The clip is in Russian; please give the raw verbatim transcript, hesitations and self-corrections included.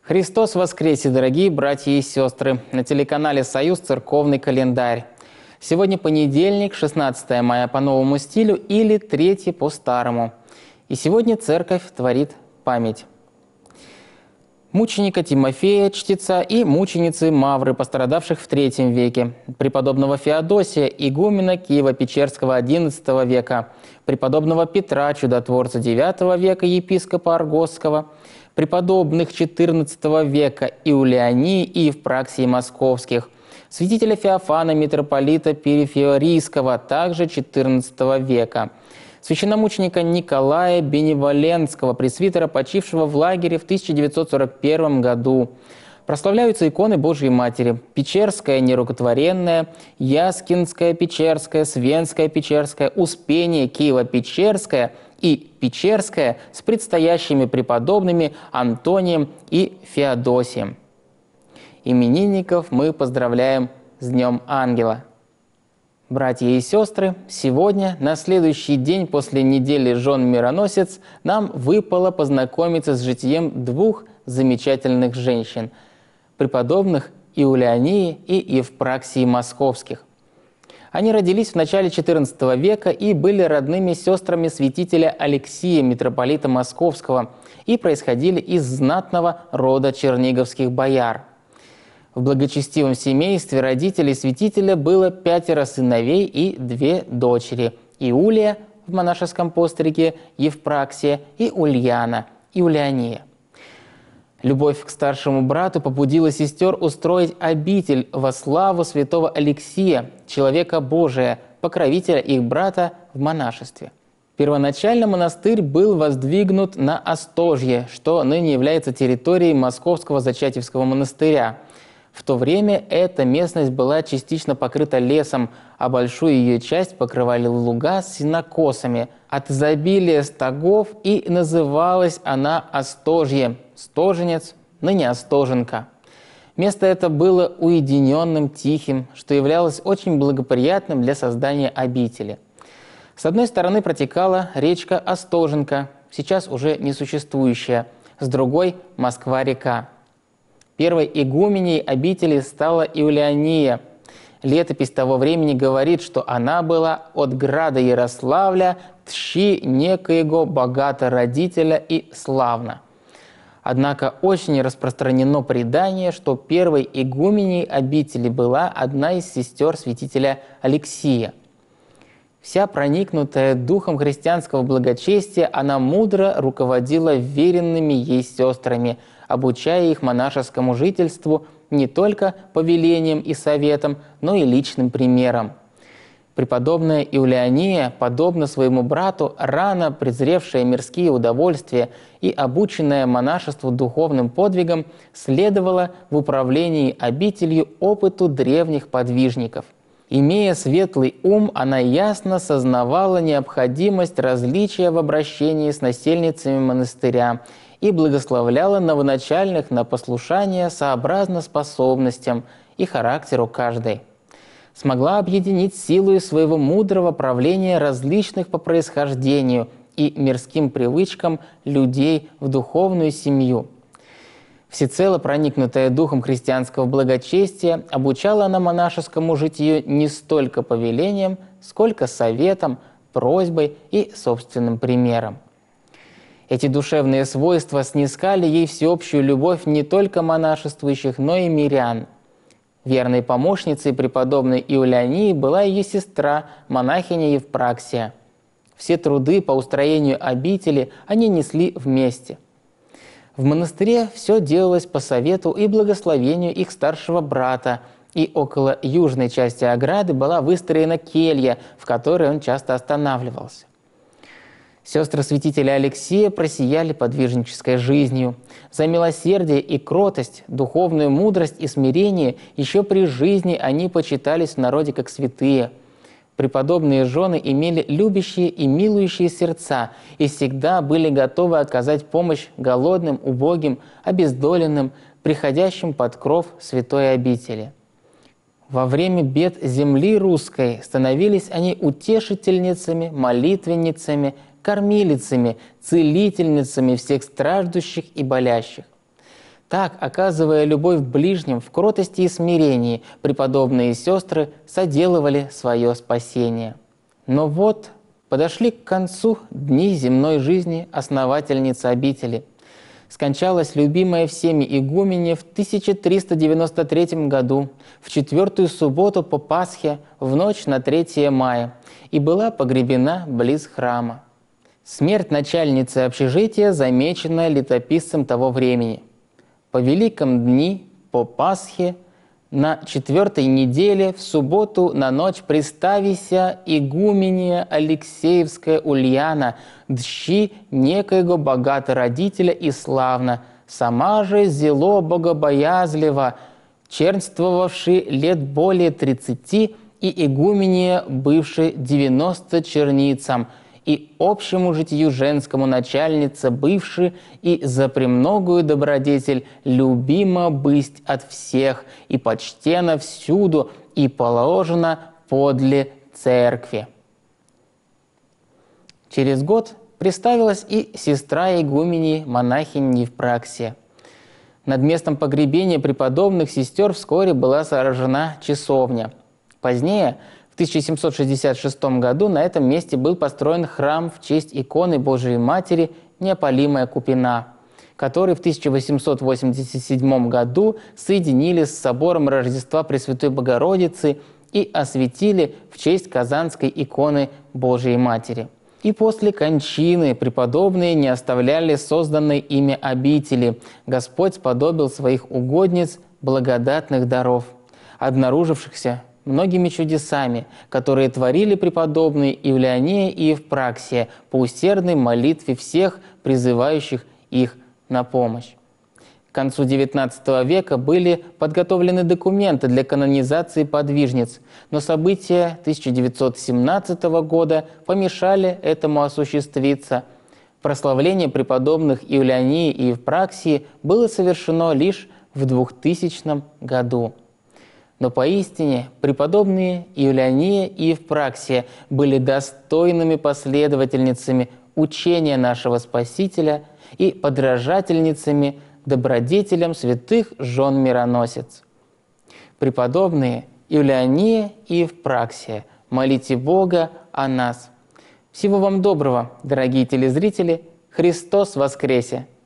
Христос воскресе, дорогие братья и сестры! На телеканале «Союз» церковный календарь. Сегодня понедельник, шестнадцатое мая по новому стилю или третье по старому. И сегодня церковь творит память мученика Тимофея, чтеца, и мученицы Мавры, пострадавших в третьем веке, преподобного Феодосия, игумена Киево-Печерского одиннадцатого века, преподобного Петра, чудотворца девятого века, епископа Аргосского, преподобных четырнадцатого века Иулиании и Евпраксии Московских, святителя Феофана, митрополита Перифеорийского, также четырнадцатого века, священномученика Николая Беневоленского, пресвитера, почившего в лагере в тысяча девятьсот сорок первом году. Прославляются иконы Божией Матери: Печерская нерукотворенная, Яскинская Печерская, Свенская Печерская, Успение Киево-Печерская и Печерская с предстоящими преподобными Антонием и Феодосием. Именинников мы поздравляем с Днем Ангела. Братья и сестры, сегодня, на следующий день после недели жен-мироносец, нам выпало познакомиться с житием двух замечательных женщин – преподобных Иулиании и Евпраксии Московских. Они родились в начале четырнадцатого века и были родными сестрами святителя Алексия, митрополита Московского, и происходили из знатного рода черниговских бояр. В благочестивом семействе родителей святителя было пятеро сыновей и две дочери – Иулия в монашеском постриге, Евпраксия и Ульяна, Иулиания. Любовь к старшему брату побудила сестер устроить обитель во славу святого Алексия, человека Божия, покровителя их брата в монашестве. Первоначально монастырь был воздвигнут на Остожье, что ныне является территорией Московского Зачатевского монастыря. В то время эта местность была частично покрыта лесом, а большую ее часть покрывали луга с сенокосами. От изобилия стогов и называлась она Остожье, Стоженец, ныне Остоженка. Место это было уединенным, тихим, что являлось очень благоприятным для создания обители. С одной стороны протекала речка Остоженка, сейчас уже несуществующая, с другой – Москва-река. Первой игуменей обители стала Иулиания. Летопись того времени говорит, что она была от града Ярославля, тщи некоего богато родителя и славна. Однако очень распространено предание, что первой игуменей обители была одна из сестер святителя Алексия. Вся проникнутая духом христианского благочестия, она мудро руководила веренными ей сестрами, обучая их монашескому жительству не только повелением и советом, но и личным примером. Преподобная Иулиания, подобно своему брату, рано презревшая мирские удовольствия и обученная монашеству духовным подвигам, следовала в управлении обителью опыту древних подвижников. Имея светлый ум, она ясно сознавала необходимость различия в обращении с насельницами монастыря и благословляла новоначальных на послушание сообразно способностям и характеру каждой. Смогла объединить силою своего мудрого правления различных по происхождению и мирским привычкам людей в духовную семью. Всецело проникнутая духом христианского благочестия, обучала она монашескому житию не столько повелением, сколько советом, просьбой и собственным примером. Эти душевные свойства снискали ей всеобщую любовь не только монашествующих, но и мирян. Верной помощницей преподобной Иулиании была ее сестра, монахиня Евпраксия. Все труды по устроению обители они несли вместе. В монастыре все делалось по совету и благословению их старшего брата, и около южной части ограды была выстроена келья, в которой он часто останавливался. Сестры святителя Алексия просияли подвижнической жизнью. За милосердие и кротость, духовную мудрость и смирение еще при жизни они почитались в народе как святые. Преподобные жены имели любящие и милующие сердца и всегда были готовы оказать помощь голодным, убогим, обездоленным, приходящим под кров святой обители. Во время бед земли русской становились они утешительницами, молитвенницами, кормилицами, целительницами всех страждущих и болящих. Так, оказывая любовь ближним в кротости и смирении, преподобные сестры соделывали свое спасение. Но вот подошли к концу дни земной жизни основательницы обители. Скончалась любимая всеми игуменья в тысяча триста девяносто третьем году, в четвертую субботу по Пасхе, в ночь на третье мая, и была погребена близ храма. Смерть начальницы общежития замечена летописцем того времени. По великом дни, по Пасхе, на четвертой неделе, в субботу на ночь приставися игуменья Алексеевская Ульяна, дщи некоего богато родителя и славно, сама же зело богобоязливо, чернствовавши лет более тридцати, и игуменья бывши девяносто черницам, и общему житию женскому начальница бывши, и за премногую добродетель любима бысть от всех, и почтена всюду, и положена подле церкви. Через год приставилась и сестра игуменьи монахинь Евпраксия. Над местом погребения преподобных сестер вскоре была сооружена часовня. Позднее, в тысяча семьсот шестьдесят шестом году, на этом месте был построен храм в честь иконы Божией Матери Неопалимая Купина, который в тысяча восемьсот восемьдесят седьмом году соединили с собором Рождества Пресвятой Богородицы и осветили в честь Казанской иконы Божией Матери. И после кончины преподобные не оставляли созданной ими обители. Господь сподобил своих угодниц благодатных даров, обнаружившихся многими чудесами, которые творили преподобные Евляния и Евпраксия по усердной молитве всех, призывающих их на помощь. К концу девятнадцатого века были подготовлены документы для канонизации подвижниц, но события тысяча девятьсот семнадцатого года помешали этому осуществиться. Прославление преподобных Евлянии и Евпраксии было совершено лишь в двухтысячном году. Но поистине преподобные Евляния и Евпраксия были достойными последовательницами учения нашего Спасителя и подражательницами добродетелям святых жен мироносец. Преподобные Евляния и Евпраксия, молите Бога о нас. Всего вам доброго, дорогие телезрители! Христос воскресе!